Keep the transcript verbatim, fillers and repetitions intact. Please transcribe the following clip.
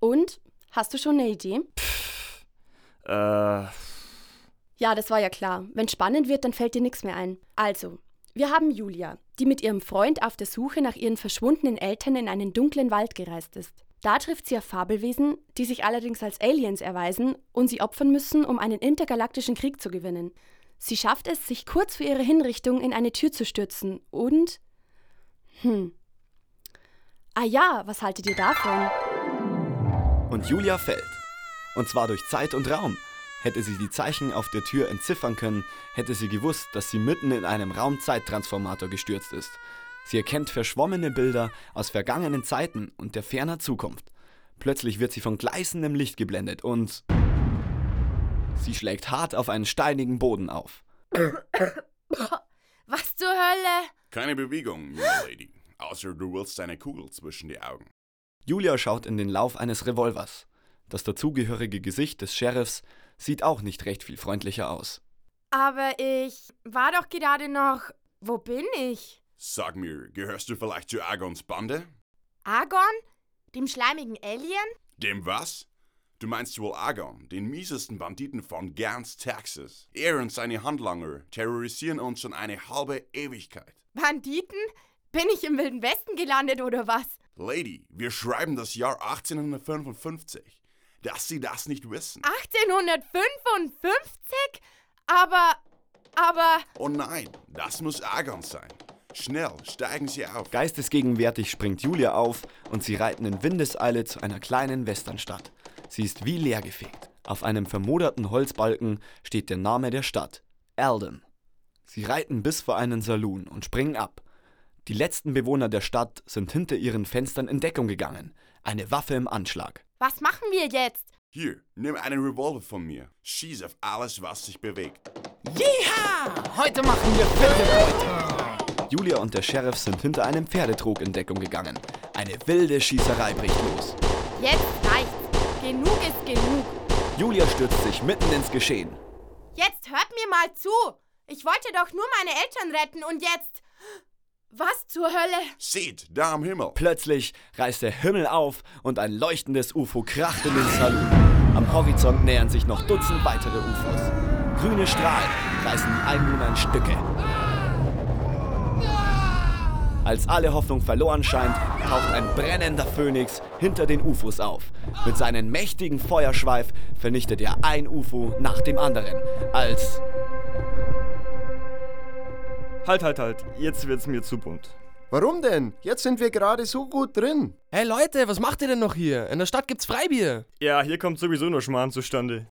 Und? Hast du schon eine Idee? Pff, äh... Ja, das war ja klar. Wenn spannend wird, dann fällt dir nichts mehr ein. Also, wir haben Julia, die mit ihrem Freund auf der Suche nach ihren verschwundenen Eltern in einen dunklen Wald gereist ist. Da trifft sie auf Fabelwesen, die sich allerdings als Aliens erweisen und sie opfern müssen, um einen intergalaktischen Krieg zu gewinnen. Sie schafft es, sich kurz vor ihrer Hinrichtung in eine Tür zu stürzen und... Hm. Ah ja, was haltet ihr davon? Und Julia fällt. Und zwar durch Zeit und Raum. Hätte sie die Zeichen auf der Tür entziffern können, hätte sie gewusst, dass sie mitten in einem Raumzeittransformator gestürzt ist. Sie erkennt verschwommene Bilder aus vergangenen Zeiten und der ferner Zukunft. Plötzlich wird sie von gleißendem Licht geblendet und... sie schlägt hart auf einen steinigen Boden auf. Was zur Hölle? Keine Bewegung, junge Lady. Außer du willst eine Kugel zwischen die Augen. Julia schaut in den Lauf eines Revolvers. Das dazugehörige Gesicht des Sheriffs sieht auch nicht recht viel freundlicher aus. Aber ich war doch gerade noch... Wo bin ich? Sag mir, gehörst du vielleicht zu Agons Bande? Agon? Dem schleimigen Alien? Dem was? Du meinst wohl Agon, den miesesten Banditen von ganz Texas. Er und seine Handlanger terrorisieren uns schon eine halbe Ewigkeit. Banditen? Bin ich im Wilden Westen gelandet oder was? Lady, wir schreiben das Jahr achtzehnhundertfünfundfünfzig. Dass Sie das nicht wissen. achtzehnhundertfünfundfünfzig? Aber, aber... Oh nein, das muss Agon sein. Schnell, steigen Sie auf. Geistesgegenwärtig springt Julia auf und sie reiten in Windeseile zu einer kleinen Westernstadt. Sie ist wie leergefegt. Auf einem vermoderten Holzbalken steht der Name der Stadt: Alden. Sie reiten bis vor einen Saloon und springen ab. Die letzten Bewohner der Stadt sind hinter ihren Fenstern in Deckung gegangen. Eine Waffe im Anschlag. Was machen wir jetzt? Hier, nimm einen Revolver von mir. Schieß auf alles, was sich bewegt. Jeha! Heute machen wir fette Beute! Julia und der Sheriff sind hinter einem Pferdetrog in Deckung gegangen. Eine wilde Schießerei bricht los. Jetzt reicht's. Genug ist genug. Julia stürzt sich mitten ins Geschehen. Jetzt hört mir mal zu. Ich wollte doch nur meine Eltern retten und jetzt... Was zur Hölle? Seht, da am Himmel. Plötzlich reißt der Himmel auf und ein leuchtendes U F O kracht in den Saloon. Am Horizont nähern sich noch Dutzend weitere U F Os. Grüne Strahlen reißen die Einwohner in Stücke. Als alle Hoffnung verloren scheint, taucht ein brennender Phönix hinter den U F Os auf. Mit seinem mächtigen Feuerschweif vernichtet er ein U F O nach dem anderen. Als... Halt, halt, halt. Jetzt wird's mir zu bunt. Warum denn? Jetzt sind wir gerade so gut drin. Hey Leute, was macht ihr denn noch hier? In der Stadt gibt's Freibier. Ja, hier kommt sowieso nur Schmarrn zustande.